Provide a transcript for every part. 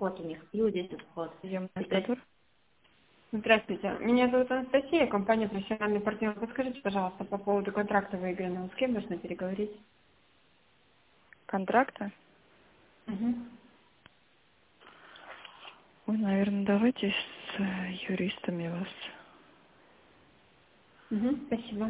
вход у них, и вот здесь вот вход. Приемный Теперь разговор. Здравствуйте, меня зовут Анастасия, компания «Профессиональный партнер». Подскажите, пожалуйста, по поводу контракта выигранного, с кем нужно переговорить? Контракта? Угу. Ой, наверное, давайте с юристами вас. Угу, спасибо.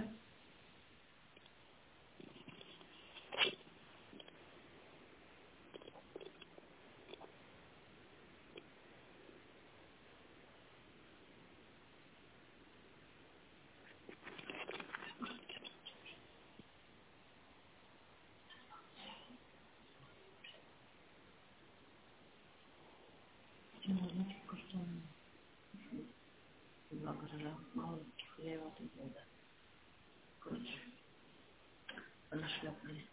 два гаража, мало слева тут было. Короче, нашляпали.